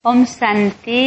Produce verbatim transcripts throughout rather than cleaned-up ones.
ओम शांति।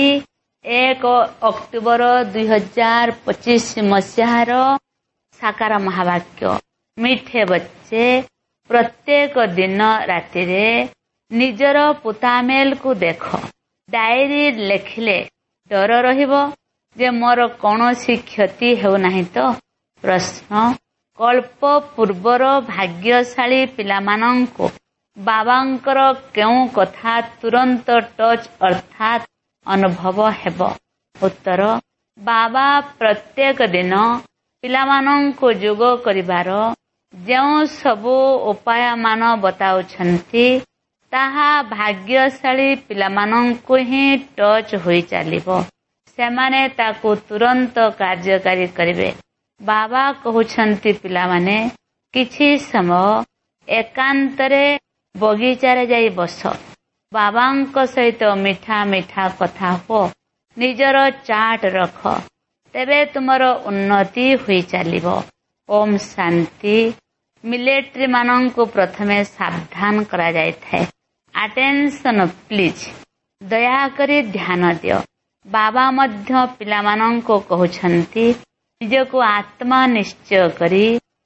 एक अक्टोबर दुई हजार पच्चीस मसीहार साकार महावाक्य। मिठे बच्चे प्रत्येक दिन राति रे निजर पुतामेल को देख। डायरी लेखिले डर रहिबो जे मोर कौनसी क्षति हेउ नाही तो। प्रश्न कल्प पूर्वर भाग्यशाली पिलामानंको बाबांकर केउ कथा तुरंत टच अर्थात अनुभव हेब। उत्तर बाबा प्रत्येक दिन पिलामानंको जोग करिबार जेउ सबु उपाय मान बताउछंती ताहा भाग्यशाली पिलामानंको ही टच होई चालिबो। सेमाने ताकू तुरंत कार्यकारी करिवे। बाबा कहउछंती पिलामाने किछि समय एकांतरे बगीचारे जाई बस। बाबांको सहित मिठा मिठा कथा हो। निजर चाट रख तेबे तुमर उन्नति हुई चालिबो। ओम शांति। मिलिट्री मानंको प्रथमे सावधान करा जाय थाए। Attention please. दया करी ध्यान दियो। बाबा मध्य पिलामानंको कहउछंती निजको आत्मा निश्चय करी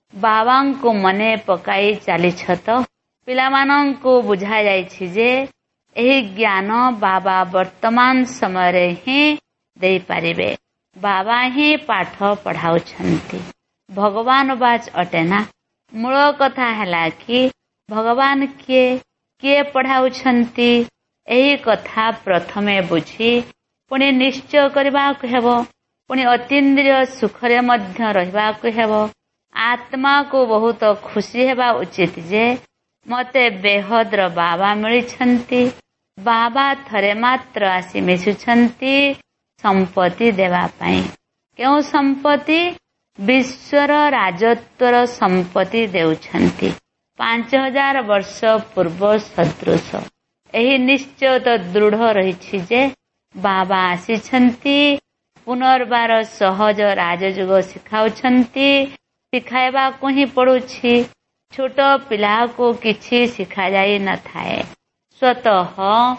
बाबांको मने पकाई चालिछ तो। पिलामानंको बुझा जायछि जे एही ज्ञान बाबा वर्तमान समय रे ही देई पारिबे। बाबा ही पाठ पढ़ाउछंती। भगवान बाच अटेना। मूल कथा हैला कि भगवान किए किए पढ़ाउछंती एही कथा प्रथमे बुझी पुणी निश्चय करबाक हेबो। पुणी अतीन्द्रिय सुखरे मध्य रहिबाक हेबो। आत्मा को बहुत खुशी हेबा उचित जे मते बेहद्र बाबा मिलिछंती। बाबा थरे मात्र आसी मिशुछंती संपत्ति देवा पाई। केउ संपत्ति? विश्वर राजत्वर संपत्ति देउछंती। पांच हजार वर्ष पूर्व सदृश एही निश्चय तो दृढ़ रहिछि जे बाबा आसीछंती पुनर्बार सहज राजयोग शिखाउछंती। शिखाइबा को ही पड़ुछि। छोट पिला को किछि शिखा जाई न थाए। स्वतः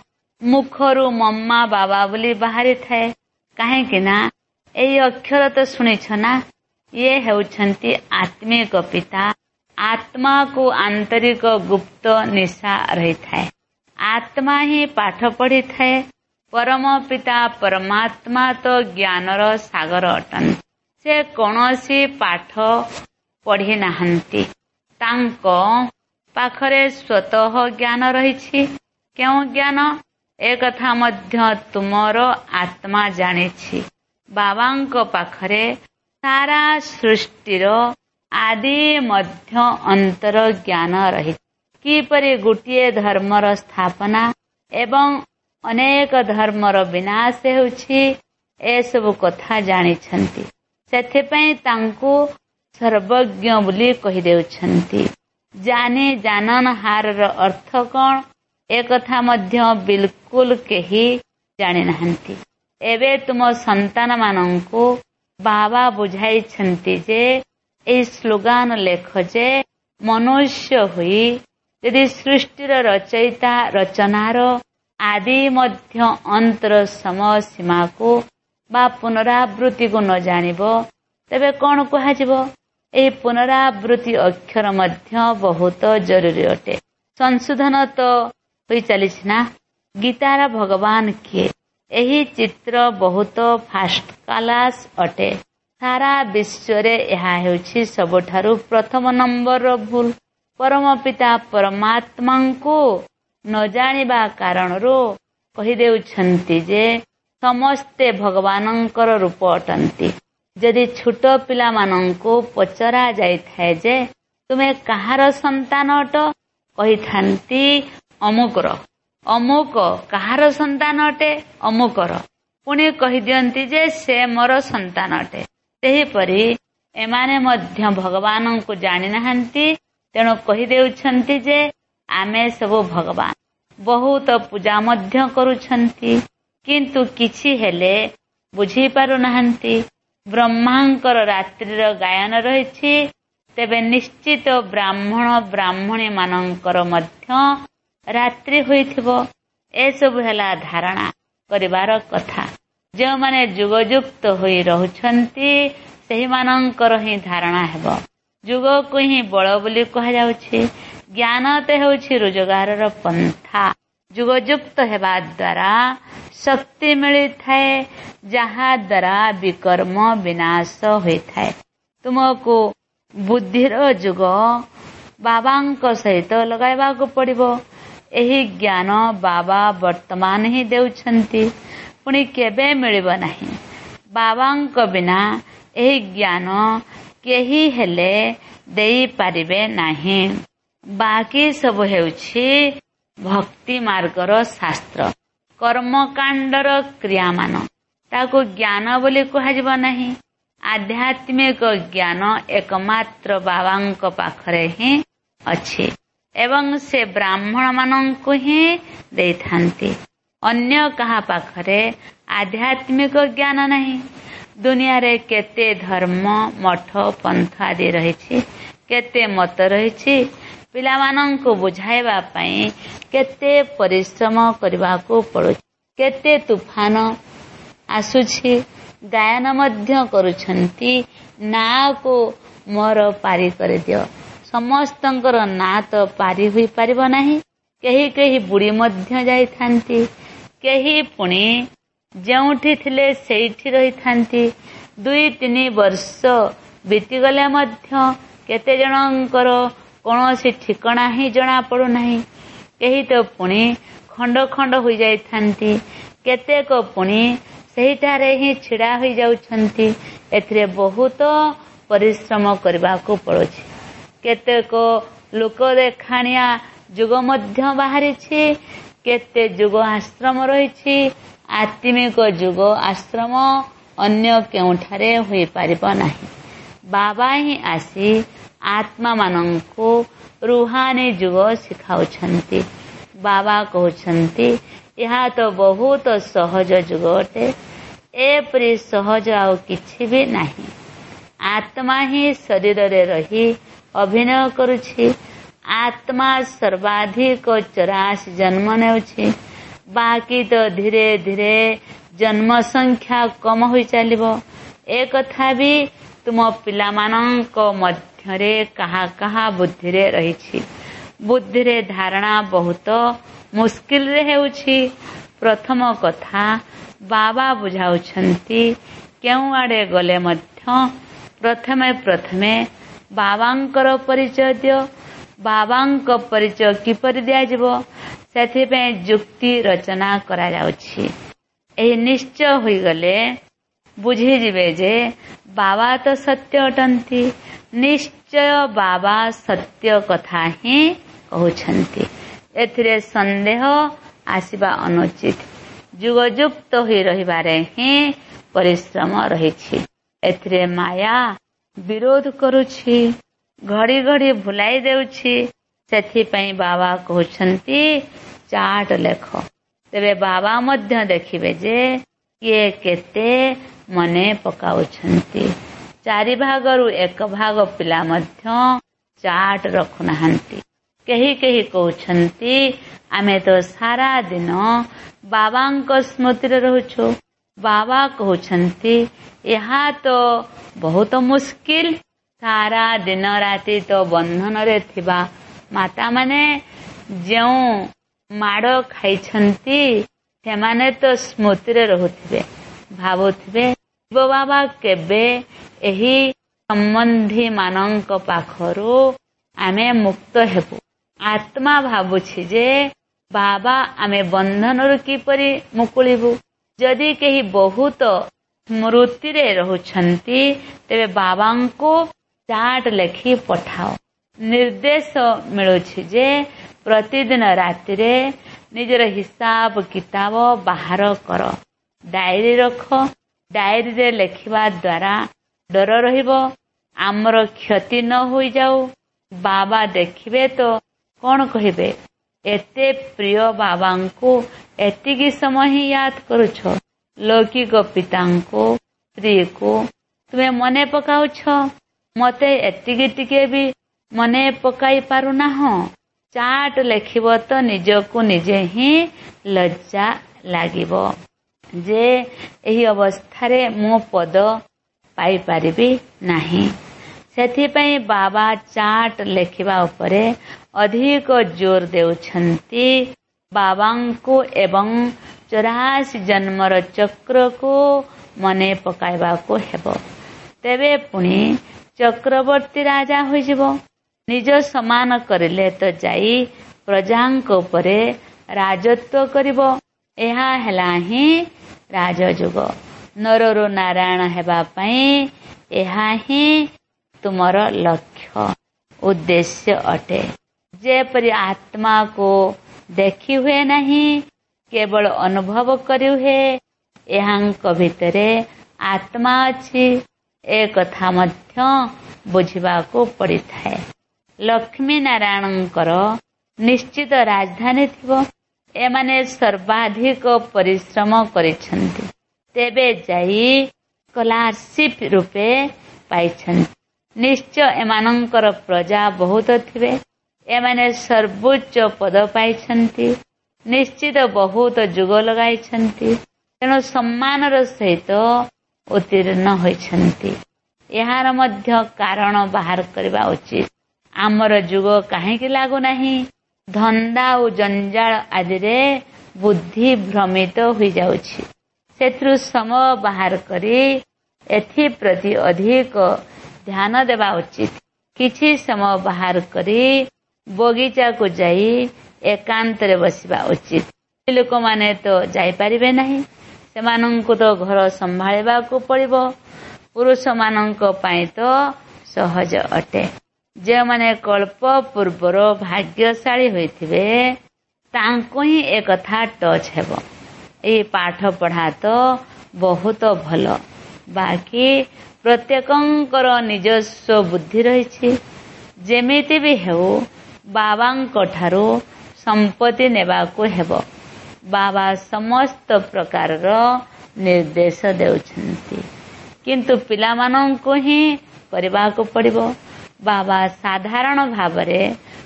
मुखरु मम्मा बाबा बोली बाहरी थाए। काहे कि ना एई अक्षर तो सुनिछ ना। ये हेउछंती आत्मिक पिता। आत्मा को आंतरिक गुप्त निशा रही थाए। आत्मा ही पाठ पढ़ी थाए। परम पिता परमात्मा तो ज्ञानर सागर अटन। से कौनसी पाठ पढ़ी नाहंती। तांको पाखरे स्वतः ज्ञान रहिछि। केउ ज्ञान? ए कथा मध्य तुमर आत्मा जानिछि। बाबांको पाखरे सारा सृष्टिर आदि मध्य अंतर ज्ञान रहिछि। किपरि गोटिए धर्मर स्थापना एवं अनेक धर्मर विनाश हेउछि ए सब कथा जानिछंती। सेथिपई तांको सर्वज्ञ बोली कहि देउछंती। जाने जानन हारर अर्थ कौन ए कथा मध्य बिल्कुल केही जानि नाहंती। एबे तुम संतान मानंको बाबा बुझाइछंती जे ए स्लोगान लेख जे मनुष्य हुई यदि सृष्टिर रचयिता रचनार आदि मध्य अंतर समय सीमा को बा पुनरावृत्ति को न जानिबो तेबे कौन कहाजिबो। ए पुनरावृत्ति अक्षर मध्य बहुत जरूरी अटे। संशोधन तो होई चलिछि ना। गीतार भगवान किए? एही चित्र बहुत फास्ट क्लास अटे। सारा विश्व रे एहा हेउछि सबठारु प्रथम नंबर भूल। परम पिता परमात्मा को न जानिबा कारणरो कहि देउछंती जे समस्ते भगवानंकर रूप अटंती। यदि छोट पिला मानंको पचरा जाय थाए जे तुमे कहार संतान अट कहि थांती अमुकर। अमुक कहार संतान अटे? अमुकर। पुणी कहि दियंती जे से मोर संतान अटे। तेही परी एमाने मध्य भगवानंको जानि नाहंती। तेणु कहि देउछंती जे आमे सब भगवान। बहुत पूजा मध्य करूछंती किंतु किछि हेले बुझी पारु नाहंती। ब्रह्मांकर रात्रिर गायन रहिछि तेबे निश्चित ब्राह्मण ब्राह्मणी मानंकर मध्य रात्रि होइथिबो। ए सब हेला धारणा। କରିବାର କଥା। ଯେଉଁମାନେ ଯୁଗଯୁକ୍ତ ହୋଇ ରହୁଛନ୍ତି ସେହିମାନଙ୍କର ହିଁ ଧାରଣା ହେବ। ଯୁଗକୁ ହିଁ ବଳ ବୋଲି କୁହାଯାଉଛି। ଜ୍ଞାନ ତ ହେଉଛି ରୋଜଗାରର ପନ୍ଥା। ଯୁଗଯୁକ୍ତ ହେବା ଦ୍ୱାରା ଶକ୍ତି ମିଳିଥାଏ, ଯାହା ଦ୍ୱାରା ବିକର୍ମ ବିନାଶ ହୋଇଥାଏ। ତୁମକୁ ବୁଦ୍ଧିର ଯୁଗ ବାବାଙ୍କ ସହିତ ଲଗାଇବାକୁ ପଡ଼ିବ। ଏହି ଜ୍ଞାନ ବାବା ବର୍ତ୍ତମାନ ହିଁ ଦେଉଛନ୍ତି, ପୁଣି କେବେ ମିଳିବ ନାହିଁ। ବାବାଙ୍କ ବିନା ଏହି ଜ୍ଞାନ କେହି ହେଲେ ଦେଇପାରିବେ ନାହିଁ। ବାକି ସବୁ ହେଉଛି ଭକ୍ତି ମାର୍ଗର ଶାସ୍ତ୍ର, କର୍ମକାଣ୍ଡର କ୍ରିୟାମାନ। ତାକୁ ଜ୍ଞାନ ବୋଲି କୁହାଯିବ ନାହିଁ। ଆଧ୍ୟାତ୍ମିକ ଜ୍ଞାନ ଏକମାତ୍ର ବାବାଙ୍କ ପାଖରେ ହିଁ ଅଛି ଏବଂ ସେ ବ୍ରାହ୍ମଣ ମାନଙ୍କୁ ହିଁ ଦେଇଥାନ୍ତି। ଅନ୍ୟ କାହା ପାଖରେ ଆଧ୍ୟାତ୍ମିକ ଜ୍ଞାନ ନାହିଁ। ଦୁନିଆରେ କେତେ ଧର୍ମ, ମଠ, ପନ୍ଥ ଆଦି ରହିଛି, କେତେ ମତ ରହିଛି। ପିଲାମାନଙ୍କୁ ବୁଝାଇବା ପାଇଁ କେତେ ପରିଶ୍ରମ କରିବାକୁ ପଡୁଛି, କେତେ ତୁଫାନ ଆସୁଛି। ଗାୟନ ମଧ୍ୟ କରୁଛନ୍ତି, ନାଁକୁ ମୋର ପାରି କରିଦିଅ। ସମସ୍ତଙ୍କର ନାଁ ତ ପାରି ହୋଇପାରିବ ନାହିଁ। କେହି କେହି ବୁଡ଼ି ମଧ୍ୟ ଯାଇଥାନ୍ତି, କେହି ପୁଣି ଯେଉଁଠି ଥିଲେ ସେଇଠି ରହିଥାନ୍ତି। ଦୁଇ ତିନି ବର୍ଷ ବିତିଗଲେ ମଧ୍ୟ କେତେ ଜଣଙ୍କର କୌଣସି ଠିକଣା ହିଁ ଜଣା ପଡୁନାହିଁ। କେହି ତ ପୁଣି ଖଣ୍ଡ ଖଣ୍ଡ ହୋଇଯାଇଥାନ୍ତି, କେତେକ ପୁଣି ସେହିଠାରେ ହିଁ ଛିଡ଼ା ହୋଇଯାଉଛନ୍ତି। ଏଥିରେ ବହୁତ ପରିଶ୍ରମ କରିବାକୁ ପଡୁଛି। କେତେକ ଲୋକ ଦେଖାଣିଆ ଯୁଗ ମଧ୍ୟ ବାହାରିଛି, କେତେ ଯୁଗ ଆଶ୍ରମ ରହିଛି। ଆତ୍ମିକ ଯୁଗ ଆଶ୍ରମ ଅନ୍ୟ କେଉଁଠାରେ ହୋଇପାରିବ ନାହିଁ। ବାବା ହିଁ ଆସି ଆତ୍ମା ମାନଙ୍କୁ ରୁହାନୀ ଯୁଗ ଶିଖାଉଛନ୍ତି। ବାବା କହୁଛନ୍ତି ଏହା ତ ବହୁତ ସହଜ ଯୁଗ ଅଟେ। ଏପରି ସହଜ ଆଉ କିଛି ବି ନାହିଁ। ଆତ୍ମା ହିଁ ଶରୀରରେ ରହି ଅଭିନୟ କରୁଛି। ଆତ୍ମା ସର୍ବାଧିକ ଚଉରାଶୀ ଜନ୍ମ ନେଉଛି। ବାକି ତ ଧୀରେ ଧୀରେ ଜନ୍ମ ସଂଖ୍ୟା କମ ହୋଇ ଚାଲିବ। ଏ କଥା ବି ତୁମ ପିଲାମାନଙ୍କ ମଧ୍ୟରେ କାହା କାହା ବୁଦ୍ଧିରେ ରହିଛି। ବୁଦ୍ଧିରେ ଧାରଣା ବହୁତ ମୁସ୍କିଲରେ ହେଉଛି। ପ୍ରଥମ କଥା ବାବା ବୁଝାଉଛନ୍ତି, କେଉଁଆଡ଼େ ଗଲେ ମଧ୍ୟ ପ୍ରଥମେ ପ୍ରଥମେ ବାବାଙ୍କର ପରିଚୟ ଦିଅ। ବାବାଙ୍କ ପରିଚୟ କିପରି ଦିଆଯିବ, ସେଥିପାଇଁ ଯୁକ୍ତି ରଚନା କରାଯାଉଛି। ଏହି ନିଶ୍ଚୟ ହୋଇଗଲେ ବୁଝିଯିବେ ଯେ ବାବା ତ ସତ୍ୟ ଅଟନ୍ତି। ନିଶ୍ଚୟ ବାବା ସତ୍ୟ କଥା ହିଁ କହୁଛନ୍ତି। ଏଥିରେ ସନ୍ଦେହ ଆସିବା ଅନୁଚିତ। ଯୁଗଯୁକ୍ତ ହୋଇ ରହିବାରେ ହିଁ ପରିଶ୍ରମ ରହିଛି। ଏଥିରେ ମାୟା ବିରୋଧ କରୁଛି, ଘଡ଼ି ଘଡ଼ି ଭୁଲାଇ ଦେଉଛି। ସେଥିପାଇଁ ବାବା କହୁଛନ୍ତି ଚାର୍ଟ ଲେଖ। ତେବେ ବାବା ମଧ୍ୟ ଦେଖିବେ ଯେ କିଏ କେତେ ମନେ ପକାଉଛନ୍ତି। ଚାରି ଭାଗରୁ ଏକ ଭାଗ ପିଲା ମଧ୍ୟ ଚାର୍ଟ ରଖୁନାହାନ୍ତି। କେହି କେହି କହୁଛନ୍ତି ଆମେ ତ ସାରା ଦିନ ବାବାଙ୍କ ସ୍ମୃତିରେ ରହୁଛୁ। ବାବା କହୁଛନ୍ତି ଏହା ତ ବହୁତ ମୁସ୍କିଲ। ସାରା ଦିନ ରାତି ତ ବନ୍ଧନରେ ଥିବା ମାତା ମାନେ ଯେଉଁ ମାଡ଼ ଖାଇଛନ୍ତି ସେମାନେ ତ ସ୍ମୃତିରେ ରହୁଥିବେ, ଭାବୁଥିବେ ଶିବ ବାବା କେବେ ଏହି ସମ୍ବନ୍ଧୀ ମାନଙ୍କ ପାଖରୁ ଆମେ ମୁକ୍ତ ହେବୁ। ଆତ୍ମା ଭାବୁଛି ଯେ ବାବା ଆମେ ବନ୍ଧନରୁ କିପରି ମୁକୁଳିବୁ। ଯଦି କେହି ବହୁତ ସ୍ମୃତିରେ ରହୁଛନ୍ତି ତେବେ ବାବାଙ୍କୁ ଚାର୍ଟ ଲେଖି ପଠାଅ। ନିର୍ଦ୍ଦେଶ ମିଳୁଛି ଯେ ପ୍ରତିଦିନ ରାତିରେ ନିଜର ହିସାବ କିତାବ ବାହାର କର, ଡାଏରୀ ରଖ। ଡାଏରୀରେ ଲେଖିବା ଦ୍ୱାରା ଡର ରହିବ, ଆମର କ୍ଷତି ନ ହୋଇଯାଉ। ବାବା ଦେଖିବେ ତ କଣ କହିବେ, ଏତେ ପ୍ରିୟ ବାବାଙ୍କୁ ଏତିକି ସମୟ ହିଁ ୟାଦ କରୁଛ। ଲୌକିକ ପିତାଙ୍କୁ, ସ୍ତ୍ରୀକୁ ତୁମେ ମନେ ପକାଉଛ, ମତେ ଏତିକି ଟିକେ ବି ମନେ ପକାଇ ପାରୁନାହଁ। ଚାର୍ଟ ଲେଖିବ ତ ନିଜକୁ ନିଜେ ହିଁ ଲଜ୍ଜା ଲାଗିବ। ଯେ ଏହି ଅବସ୍ଥାରେ ମୁଁ ପଦ ପାଇପାରିବି ନାହିଁ। ସେଥିପାଇଁ ବାବା ଚାର୍ଟ ଲେଖିବା ଉପରେ ଅଧିକ ଜୋର ଦେଉଛନ୍ତି। ବାବାଙ୍କୁ ଏବଂ ଚଉରାଶୀ ଜନ୍ମର ଚକ୍ରକୁ ମନେ ପକାଇବାକୁ ହେବ। ତେବେ ପୁଣି ଚକ୍ରବର୍ତ୍ତୀ ରାଜା ହୋଇଯିବ। ନିଜ ସମାନ କରିଲେ ତ ଯାଇ ପ୍ରଜାଙ୍କ ଉପରେ ରାଜତ୍ୱ କରିବ। ଏହା ହେଲା ହିଁ ରାଜଯୁଗ। ନରରୁ ନାରାୟଣ ହେବା ପାଇଁ ଏହା ହିଁ ତୁମର ଲକ୍ଷ୍ୟ ଉଦ୍ଦେଶ୍ୟ ଅଟେ। ଯେପରି ଆତ୍ମାକୁ ଦେଖି ହୁଏ ନାହିଁ, କେବଳ ଅନୁଭବ କରି ହୁଏ। ଏହାଙ୍କ ଭିତରେ ଆତ୍ମା ଅଛି, ଏ କଥା ମଧ୍ୟ ବୁଝିବାକୁ ପଡ଼ିଥାଏ। ଲକ୍ଷ୍ମୀ ନାରାୟଣଙ୍କର ନିଶ୍ଚିତ ରାଜଧାନୀ ଥିବ। ଏମାନେ ସର୍ବାଧିକ ପରିଶ୍ରମ କରିଛନ୍ତି, ତେବେ ଯାଇ ସ୍କଲାରସିପ୍ ରୂପେ ପାଇଛନ୍ତି। ନିଶ୍ଚୟ ଏମାନଙ୍କର ପ୍ରଜା ବହୁତ ଥିବେ। ଏମାନେ ସର୍ବୋଚ୍ଚ ପଦ ପାଇଛନ୍ତି। ନିଶ୍ଚିତ ବହୁତ ଯୁଗ ଲଗାଇଛନ୍ତି, ତେଣୁ ସମ୍ମାନର ସହିତ ଉତ୍ତୀର୍ଣ୍ଣ ହୋଇଛନ୍ତି। ଏହାର ମଧ୍ୟ କାରଣ ବାହାର କରିବା ଉଚିତ। ଆମର ଯୁଗ କାହିଁକି ଲାଗୁନାହିଁ? ଧନ୍ଦା ଓ ଜଞ୍ଜାଳ ଆଦିରେ ବୁଦ୍ଧି ଭ୍ରମିତ ହୋଇଯାଉଛି। ସେଥିରୁ ସମୟ ବାହାର କରି ଏଥିପ୍ରତି ଅଧିକ ଧ୍ୟାନ ଦେବା ଉଚିତ। କିଛି ସମୟ ବାହାର କରି ବଗିଚାକୁ ଯାଇ ଏକାନ୍ତରେ ବସିବା ଉଚିତ। ଲୋକମାନେ ତ ଯାଇପାରିବେ ନାହିଁ, ସେମାନଙ୍କୁ ତ ଘର ସମ୍ଭାଳିବାକୁ ପଡ଼ିବ। ପୁରୁଷମାନଙ୍କ ପାଇଁ ତ ସହଜ ଅଟେ। ଯେଉଁମାନେ କଳ୍ପ ପୂର୍ବର ଭାଗ୍ୟଶାଳୀ ହୋଇଥିବେ ତାଙ୍କୁ ହିଁ ଏକଥା ଟଚ୍ ହେବ। ଏହି ପାଠ ପଢ଼ା ତ ବହୁତ ଭଲ, ବାକି ପ୍ରତ୍ୟେକଙ୍କର ନିଜସ୍ୱ ବୁଦ୍ଧି ରହିଛି। ଯେମିତି ବି ହେଉ ବାବାଙ୍କ ଠାରୁ ସମ୍ପତ୍ତି ନେବାକୁ ହେବ। ବାବା ସମସ୍ତ ପ୍ରକାରର ନିର୍ଦ୍ଦେଶ ଦେଉଛନ୍ତି, କିନ୍ତୁ ପିଲାମାନଙ୍କୁ ହିଁ କରିବାକୁ ପଡ଼ିବ। ବାବା ସାଧାରଣ ଭାବରେ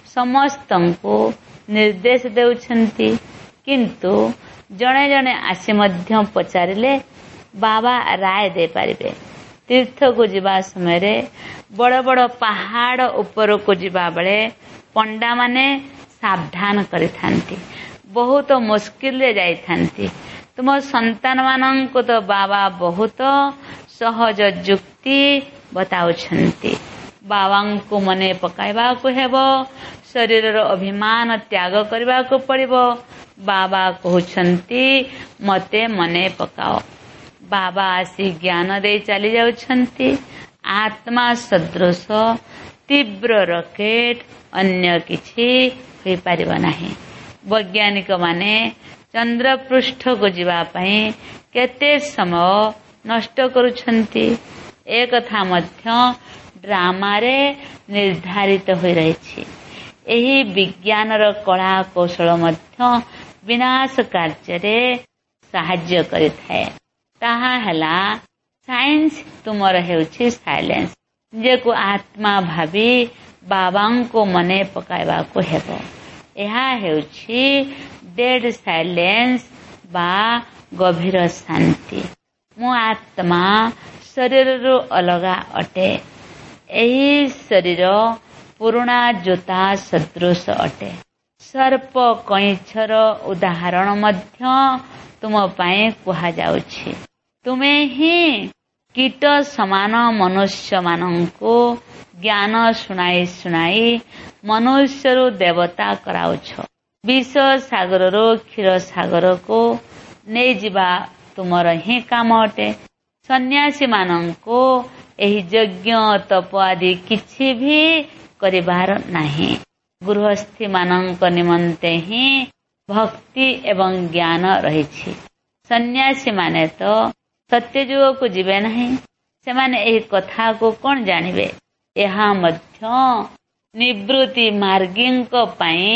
ସମସ୍ତଙ୍କୁ ନିର୍ଦ୍ଦେଶ ଦେଉଛନ୍ତି, କିନ୍ତୁ ଜଣେ ଜଣେ ଆସି ମଧ୍ୟ ପଚାରିଲେ ବାବା ରାୟ ଦେଇପାରିବେ। ତୀର୍ଥକୁ ଯିବା ସମୟରେ ବଡ଼ ବଡ଼ ପାହାଡ଼ ଉପରକୁ ଯିବା ବେଳେ ପଣ୍ଡାମାନେ ସାବଧାନ କରିଥାନ୍ତି। ବହୁତ ମୁସ୍କିଲରେ ଯାଇଥାନ୍ତି। ତୁମ ସନ୍ତାନମାନଙ୍କୁ ତ ବାବା ବହୁତ ସହଜ ଯୁକ୍ତି ବତାଉଛନ୍ତି। ବାବାଙ୍କୁ ମନେ ପକାଇବାକୁ ହେବ। ଶରୀରର ଅଭିମାନ ତ୍ୟାଗ କରିବାକୁ ପଡ଼ିବ। ବାବା କହୁଛନ୍ତି ମୋତେ ମନେ ପକାଅ। ବାବା ଆସି ଜ୍ଞାନ ଦେଇ ଚାଲି ଯାଉଛନ୍ତି। ଆତ୍ମା ସଦୃଶ ତୀବ୍ର ରକେଟ ଅନ୍ୟ କିଛି ହୋଇପାରିବ ନାହିଁ। ବୈଜ୍ଞାନିକ ମାନେ ଚନ୍ଦ୍ରପୃଷ୍ଠକୁ ଯିବା ପାଇଁ କେତେ ସମୟ ନଷ୍ଟ କରୁଛନ୍ତି, ଏ କଥା ମଧ୍ୟ ଡ୍ରାମାରେ ନିର୍ଦ୍ଧାରିତ ହୋଇ ରହିଛି। ଏହି ବିଜ୍ଞାନର କଳା କୌଶଳ ମଧ୍ୟ ବିନାଶ କାର୍ଯ୍ୟରେ ସାହାଯ୍ୟ କରିଥାଏ। ତାହା ହେଲା ସାଇନ୍ସ, ତୁମର ହେଉଛି ସାଇଲେନ୍ସ। ନିଜକୁ ଆତ୍ମା ଭାବି ବାବାଙ୍କୁ ମନେ ପକାଇବାକୁ ହେବ। ଏହା ହେଉଛି ଡେଡ୍ ସାଇଲେନ୍ସ ବା ଗଭୀର ଶାନ୍ତି। ମୁଁ ଆତ୍ମା ଶରୀରରୁ ଅଲଗା ଅଟେ। ଏହି ଶରୀର ପୁରୁଣା ଜୋତା ସଦୃଶ ଅଟେ। ସର୍ପ କଇଁଛର ଉଦାହରଣ ମଧ୍ୟ ତୁମ ପାଇଁ କୁହାଯାଉଛି। ତୁମେ ହିଁ କୀଟ ସମାନ ମନୁଷ୍ୟମାନଙ୍କୁ ଜ୍ଞାନ ଶୁଣାଇ ଶୁଣାଇ ମନୁଷ୍ୟରୁ ଦେବତା କରାଉଛ। ବିଷ ସାଗରରୁ କ୍ଷୀର ସାଗରକୁ ନେଇଯିବା ତୁମର ହିଁ କାମ ଅଟେ। ସନ୍ନ୍ୟାସୀମାନଙ୍କୁ ଏହି ଯଜ୍ଞ ତପ ଆଦି କିଛି ବି କରିବାର ନାହିଁ। ଗୃହସ୍ଥୀମାନଙ୍କ ନିମନ୍ତେ ହିଁ ଭକ୍ତି ଏବଂ ଜ୍ଞାନ ରହିଛି। ସନ୍ନ୍ୟାସୀମାନେ ତ ସତ୍ୟଯୁଗକୁ ଯିବେ ନାହିଁ। ସେମାନେ ଏହି କଥାକୁ କ'ଣ ଜାଣିବେ? ଏହା ମଧ୍ୟ ନିବୃତ୍ତି ମାର୍ଗୀଙ୍କ ପାଇଁ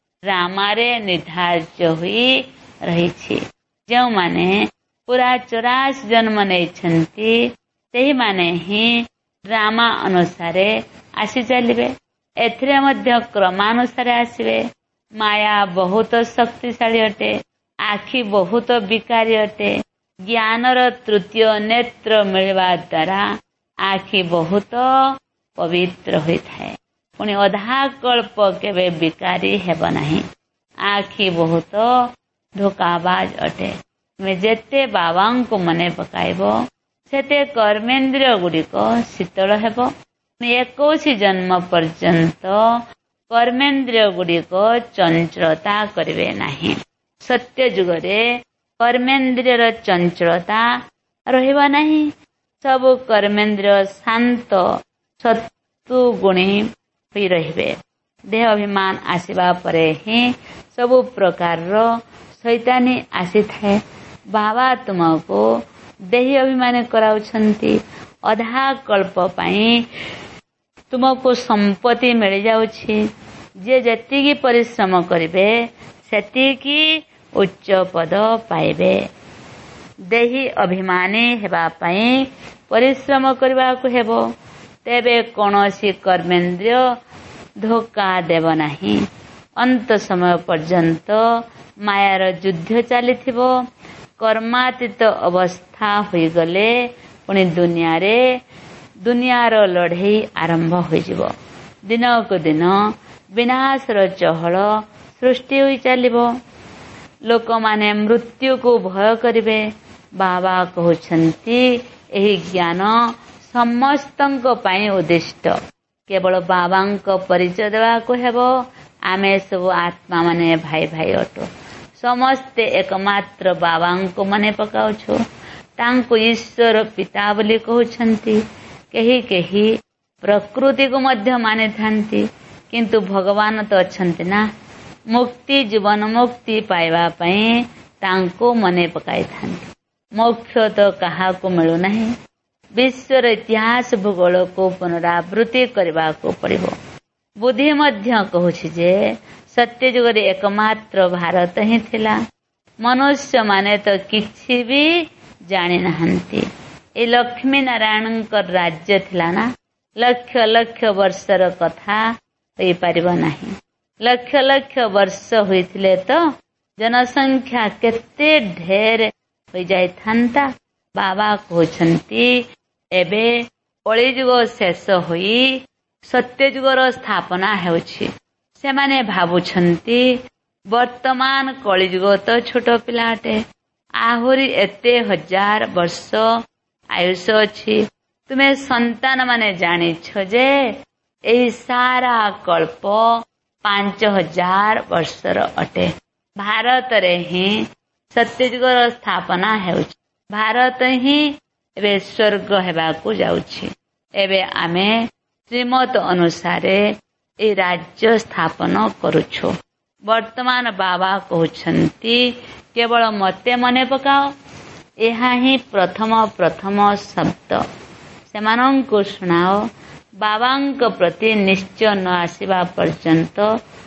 ରାମାରେ ନିର୍ଦ୍ଧାର୍ଯ୍ୟ ହୋଇ ରହିଛି। ଯେଉଁମାନେ ପୁରା ଚଉରାଶୀ ଜନ୍ମ ନେଇଛନ୍ତି ସେହିମାନେ ହିଁ ଡ୍ରାମା ଅନୁସାରେ ଆସି ଚାଲିବେ। ଏଥିରେ ମଧ୍ୟ କ୍ରମାନୁସାରେ ଆସିବେ। ମାୟା ବହୁତ ଶକ୍ତିଶାଳୀ ଅଟେ। ଆଖି ବହୁତ ବିକାରୀ ଅଟେ। ज्ञानर तृतीय नेत्र मिलवा द्वारा आखि बहुत पवित्र होइଥାଏ। पुणी अधा कल्प केवे विकारी हेब नाही। आखि बहुत धोकाबाज अटे। तुमे जेते बाबांको मने पकाइबो सेते कर्मेन्द्रिय गुड़िक शीतल हेब। एकोइश जन्म पर्यंत कर्मेन्द्रिय गुड़िक चंचलता करिवे नाही। सत्य जुगरे कर्मेन्द्रियर चंचलता रहिबा नाही। सब कर्मेन्द्रिय शांत सत्तु गुणी होई रहिबे। देह अभिमान आसिबा परे ही सबु प्रकार शैतानी आसी थाए। बाबा तुमको देही अभिमान कराउछंती। अधा कल्प पाई तुमको संपत्ति मिल जाउछि। जे जतिकी परिश्रम करिवे सेतिकी उच्च पद पाइबे। देही अभिमानी हेबा पाई परिश्रम करबा को हेबो। तेबे कोनोसी कर्मेन्द्रिय धोखा देव नाही। अंत समय पर्यंत मायार युद्ध चलीथिबो। कर्मातीत अवस्था होई गले पुणी दुनिया रे दुनियार लड़ाई आरंभ होई जिवो। दिनक दिन विनाशर चहल सृष्टि होई चलिबो। लोक माने मृत्यु को भय करिवे। बाबा कहउछंती एही ज्ञान समस्तंक पई उद्दिष्ट। केवल बाबांको परिचय देवा को हेबो। आमे सब आत्मा माने भाई भाई अटो। समस्ते एकमात्र बाबांको मने पकाउछो। तांको ईश्वर पिता बोली कहउछंती। केही केही प्रकृति को मध्य माने थांती। किंतु भगवान तो अछंती ना। मुक्ति जीवन मुक्ति पाइबा पई तांको मने पकाई थांती। मोक्ष तो कहा को मिलु नहीं। विश्वर इतिहास भूगोल को पुनरावृत्ति करबा को पड़िबो। बुद्धि मध्य कहूछि जे सत्य जुगरे एकमात्र भारत ही थिला। मनुष्य माने तो किछि भी जानि नहंती। ए लक्ष्मी नारायण राज्य थिला ना। लक्ष लक्ष वर्षर कथा होई परिबो नाही। लक्ष लक्ष वर्ष होइथिले तो जनसंख्या केते ढेर होई जाय थांता। बाबा कहउछंती एबे कलिजुग शेष होई सत्य जुगर स्थापना हेउछि। से माने भाबुछंती वर्तमान कलिजुग तो छोट पिलाटे। आहुरी एते हजार वर्ष आयुष अछि। तुमे संतान माने जानिछ जे एही सारा कल्प पांच हजार वर्षर अटे। भारत रे ही सत्यजुगर स्थापना हेउछि। भारत ही एबे स्वर्ग हेबाकू जाउछि। एबे आमे श्रीमत अनुसारे ए राज्य स्थापन करुछु। वर्तमान बाबा कहउछंती केवल मते मने पकाओ। एहा ही प्रथम प्रथम शब्द सेमानंको सुनाओ। बाबांको प्रति निश्चय न आसीबा पर्यंत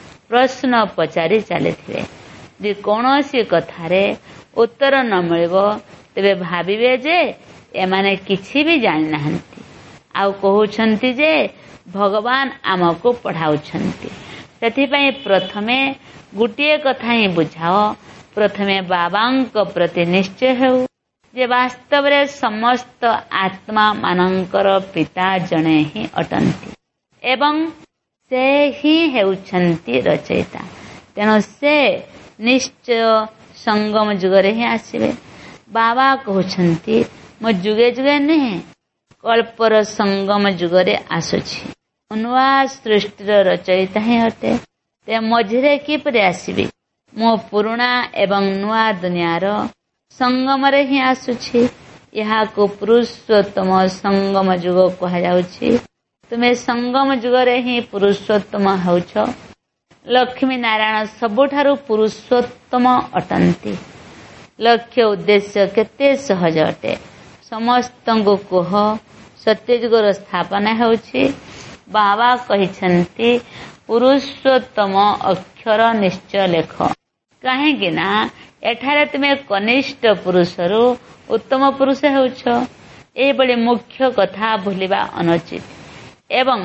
प्रश्न पचारि चलिथिबे। जे कोनोसी कथारे उत्तर न मिलिबो तेबे भाबिबे जे एमाने किछि भी जानि नाहंती। आउ कहउछंती जे भगवान आमको पढ़ाउछंती। सेथिपई प्रथमे गुटिए कथा ही बुझाओ। प्रथमे बाबांको प्रति निश्चय हेउ जे वास्तव रे समस्त आत्मा मानंकर पिता जणे ही अटंती एवं से ही हेउछंती रचयिता। तेणु से निश्चय संगम जुगरे ही आसीबे। बाबा कहउछंती मो जुगे जुगे नहीं कल्पर संगम जुगरे आसुछि। नुआ सृष्टिर रचयिता ही हटे। ते मझिरे किपरि आसीबे। मो पुरुणा एवं नुआ दुनियार संगम रे ही आसुछि। यहाँ को पुरुषोत्तम संगम जुग कहा जाउछि। तुमे संगम जुगरे ही पुरुषोत्तम होउछ। लक्ष्मी नारायण सबुठारु पुरुषोत्तम अटंती। लक्ष्य उद्देश्य केते सहज अटे। समस्तंको कोह सत्यजुगर स्थापना होउछि। बाबा कहिछंती पुरुषोत्तम अक्षर निश्चय लेख। काहेकि ना एठारे तुमे कनिष्ठ पुरुषरु उत्तम पुरुष होउछ। एही बड़ी मुख्य कथा भूलिबा अनुचित। एवं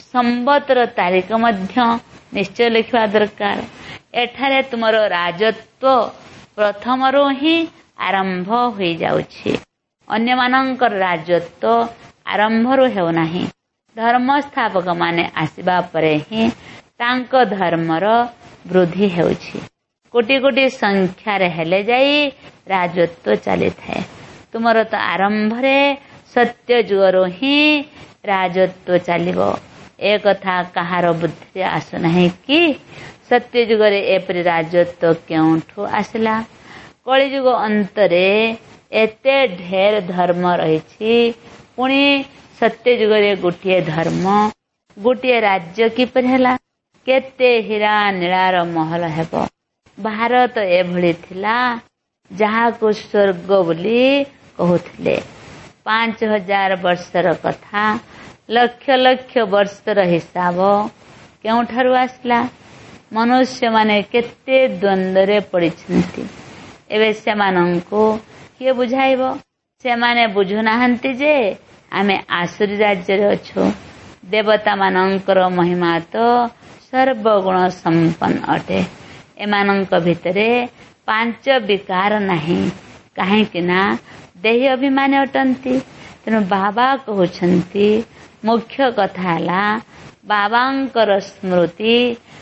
संवतर तारीख मध्य निश्चय लिखवा दरकार। एठारे तुमरो राजत्व प्रथमरो ही ଆରମ୍ଭ ହୋଇଯାଉଛି। ଅନ୍ୟମାନଙ୍କର ରାଜତ୍ୱ ଆରମ୍ଭରୁ ହେଉନାହିଁ। ଧର୍ମ ସ୍ଥାପକ ମାନେ ଆସିବା ପରେ ହିଁ ତାଙ୍କ ଧର୍ମର ବୃଦ୍ଧି ହେଉଛି। କୋଟି କୋଟି ସଂଖ୍ୟାରେ ହେଲେ ଯାଇ ରାଜତ୍ୱ ଚାଲିଥାଏ। ତୁମର ତ ଆରମ୍ଭରେ ସତ୍ୟ ଯୁଗରୁ ହିଁ ରାଜତ୍ୱ ଚାଲିବ। ଏ କଥା କାହାର ବୁଦ୍ଧିରେ ଆସୁନାହିଁ କି ସତ୍ୟ ଯୁଗରେ ଏପରି ରାଜତ୍ୱ କେଉଁଠୁ ଆସିଲା? କଳିଯୁଗ ଅନ୍ତରେ ଏତେ ଢେର ଧର୍ମ ରହିଛି, ପୁଣି ସତ୍ୟ ଯୁଗରେ ଗୋଟିଏ ଧର୍ମ, ଗୋଟିଏ ରାଜ୍ୟ କିପରି ହେଲା? କେତେ ହୀରା ନୀଳାର ମହଲ ହେବ। ଭାରତ ଏଭଳି ଥିଲା ଯାହାକୁ ସ୍ୱର୍ଗ ବୋଲି କହୁଥିଲେ। ପାଞ୍ଚ ହଜାର ବର୍ଷର କଥା, ଲକ୍ଷ ଲକ୍ଷ ବର୍ଷର ହିସାବ କେଉଁଠାରୁ ଆସିଲା? ମନୁଷ୍ୟମାନେ କେତେ ଦ୍ୱନ୍ଦ୍ୱରେ ପଡ଼ିଛନ୍ତି। ଏବେ ସେମାନଙ୍କୁ କିଏ ବୁଝାଇବ? ସେମାନେ ବୁଝୁନାହାନ୍ତି ଯେ ଆମେ ଆସୁରୀ ରାଜ୍ୟରେ ଅଛୁ। ଦେବତାମାନଙ୍କର ମହିମା ତ ସର୍ବଗୁଣ ସମ୍ପନ୍ନ ଅଟେ। ଏମାନଙ୍କ ଭିତରେ ପାଞ୍ଚ ବିକାର ନାହିଁ, କାହିଁକି ନା ଦେହୀ ଅଭିମାନୀ ଅଟନ୍ତି। ତେଣୁ ବାବା କହୁଛନ୍ତି ମୁଖ୍ୟ କଥା ହେଲା ବାବାଙ୍କର ସ୍ମୃତି।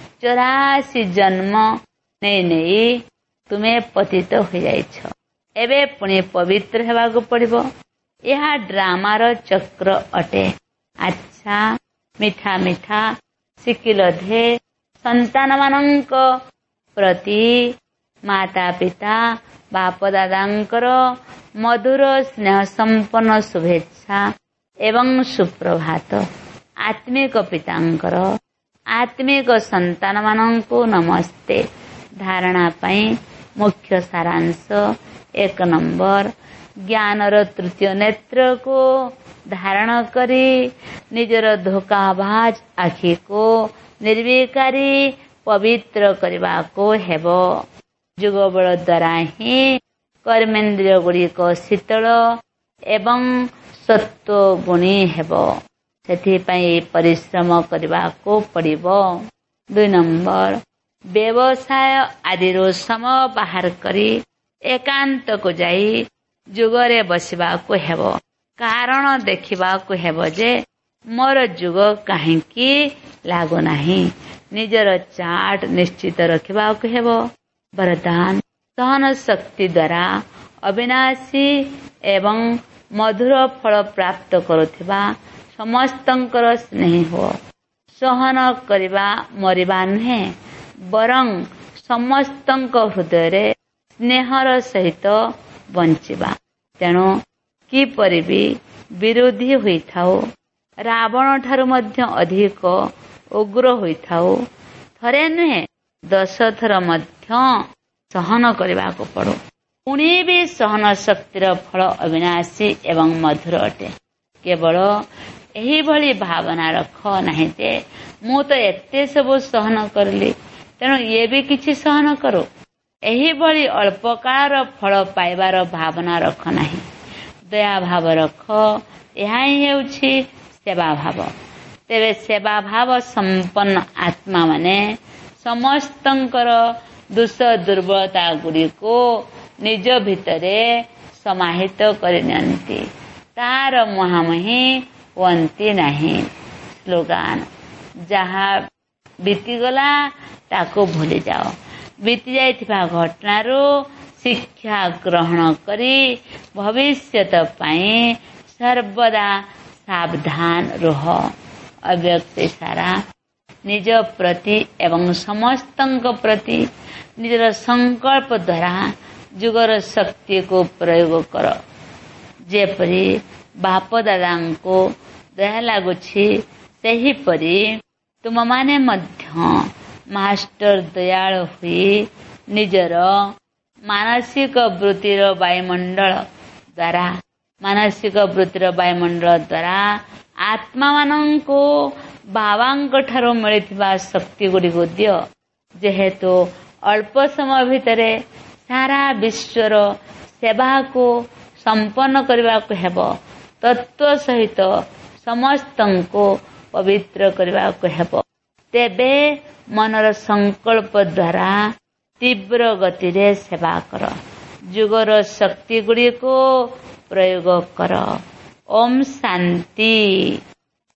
ଚଉରାଶୀ ଜନ୍ମ ନେଇ ନେଇ ତୁମେ ପତିତ ହୋଇଯାଇଛ। ଏବେ ପୁଣି ପବିତ୍ର ହେବାକୁ ପଡ଼ିବ। ଏହା ଡ୍ରାମାର ଚକ୍ର ଅଟେ। ଆଚ୍ଛା, ମିଠା ମିଠା ଶିଖିଲ ଧେ ସନ୍ତାନମାନଙ୍କ ପ୍ରତି ମାତା ପିତା ବାପ ଦାଦାଙ୍କର ମଧୁର ସ୍ନେହ ସମ୍ପନ୍ନ ଶୁଭେଚ୍ଛା ଏବଂ ସୁପ୍ରଭାତ। ଆତ୍ମିକ ପିତାଙ୍କର ଆତ୍ମିକ ସନ୍ତାନମାନଙ୍କୁ ନମସ୍ତେ। ଧାରଣା ପାଇଁ ମୁଖ୍ୟ ସାରାଂଶ ଏକ ନମ୍ବର, ଜ୍ଞାନର ତୃତୀୟ ନେତ୍ରକୁ ଧାରଣ କରି ନିଜର ଧୋକାବାଜ ଆଖିକୁ ନିର୍ବିକାରୀ ପବିତ୍ର କରିବାକୁ ହେବ। ଯୁଗବଳ ଦ୍ୱାରା ହିଁ କର୍ମେନ୍ଦ୍ରିୟ ଗୁଡ଼ିକ ଶୀତଳ ଏବଂ ସତ୍ୱଗୁଣୀ ହେବ। ସେଥିପାଇଁ ପରିଶ୍ରମ କରିବାକୁ ପଡ଼ିବ। ଦୁଇ ନମ୍ବର, ବ୍ୟବସାୟ ଆଦିରୁ ସମୟ ବାହାର କରି ଏକାନ୍ତକୁ ଯାଇ ଯୁଗରେ ବସିବାକୁ ହେବ। କାରଣ ଦେଖିବାକୁ ହେବ ଯେ ମୋର ଯୁଗ କାହିଁକି ଲାଗୁନାହିଁ। ନିଜର ଚାର୍ଟ ନିଶ୍ଚିତ ରଖିବାକୁ ହେବ। ବରଦାନ, ସହନ ଶକ୍ତି ଦ୍ୱାରା ଅବିନାଶୀ ଏବଂ ମଧୁର ଫଳ ପ୍ରାପ୍ତ କରୁଥିବା ସମସ୍ତଙ୍କର ସ୍ନେହୀ ହୁଅ। ସହନ କରିବା ମରିବା ନୁହେଁ, ବରଂ ସମସ୍ତଙ୍କ ହୃଦୟରେ ସ୍ନେହର ସହିତ ବଞ୍ଚିବା। ତେଣୁ କିପରି ବି ବିରୋଧୀ ହୋଇଥାଉ, ରାବଣ ଠାରୁ ମଧ୍ୟ ଅଧିକ ଉଗ୍ର ହୋଇଥାଉ, ଥରେ ନୁହେଁ ଦଶ ଥର ମଧ୍ୟ ସହନ କରିବାକୁ ପଡ଼ୁ। ପୁଣି ବି ସହନ ଶକ୍ତିର ଫଳ ଅବିନାଶୀ ଏବଂ ମଧୁର ଅଟେ। କେବଳ ଏହିଭଳି ଭାବନା ରଖ ନାହିଁ ଯେ ମୁଁ ତ ଏତେ ସବୁ ସହନ କରିଲି, ତେଣୁ ଇଏ ବି କିଛି ସହନ କରୁ। ଏହିଭଳି ଅଳ୍ପ କାଳର ଫଳ ପାଇବାର ଭାବନା ରଖ ନାହିଁ। ଦୟା ଭାବ ରଖ। ଏହା ହିଁ ହେଉଛି ସେବା ଭାବ। ତେବେ ସେବା ଭାବ ସମ୍ପନ୍ନ ଆତ୍ମା ମାନେ ସମସ୍ତଙ୍କର ଦୋଷ ଦୁର୍ବଳତା ଗୁଡ଼ିକୁ ନିଜ ଭିତରେ ସମାହିତ କରିନିଅନ୍ତି। ତାର ମୁହାଁମୁହିଁ ହୁଅନ୍ତି ନାହିଁ। ସ୍ଲୋଗାନ, ଯାହା ବିତିଗଲା ତାକୁ ଭୁଲିଯାଅ। ବିତି ଯାଇଥିବା ଘଟଣାରୁ ଶିକ୍ଷା ଗ୍ରହଣ କରି ଭବିଷ୍ୟତ ପାଇଁ ସର୍ବଦା ସାବଧାନ ରୁହ। ଅବ୍ୟକ୍ତି ସାରା ନିଜ ପ୍ରତି ଏବଂ ସମସ୍ତଙ୍କ ପ୍ରତି ନିଜର ସଂକଳ୍ପ ଦ୍ୱାରା ଯୁଗର ଶକ୍ତିକୁ ପ୍ରୟୋଗ କର। ଯେପରି ବାପ ଦାଦାଙ୍କୁ ଦୟା ଲାଗୁଛି, ସେହିପରି ତୁମମାନେ ମଧ୍ୟ ମାଷ୍ଟର ଦୟାଳୁ ହୋଇ ନିଜର ମାନସିକ ବୃତ୍ତିର ବାୟୁମଣ୍ଡଳ ଦ୍ୱାରା ମାନସିକ ବୃତ୍ତିର ବାୟୁମଣ୍ଡଳ ଦ୍ୱାରା ଆତ୍ମାମାନଙ୍କୁ ବାବାଙ୍କ ଠାରୁ ମିଳିଥିବା ଶକ୍ତି ଗୁଡ଼ିକୁ ଦିଅ। ଯେହେତୁ ଅଳ୍ପ ସମୟ ଭିତରେ ସାରା ବିଶ୍ୱର ସେବାକୁ ସମ୍ପନ୍ନ କରିବାକୁ ହେବ, ତତ୍ତ୍ୱ ସହିତ ସମସ୍ତଙ୍କୁ ପବିତ୍ର କରିବାକୁ ହେବ, ତେବେ ମନର ସଂକଳ୍ପ ଦ୍ୱାରା ତୀବ୍ର ଗତିରେ ସେବା କର। ଯୁଗର ଶକ୍ତି ଗୁଡ଼ିକୁ ପ୍ରୟୋଗ କର। ଓମ୍ ଶାନ୍ତି।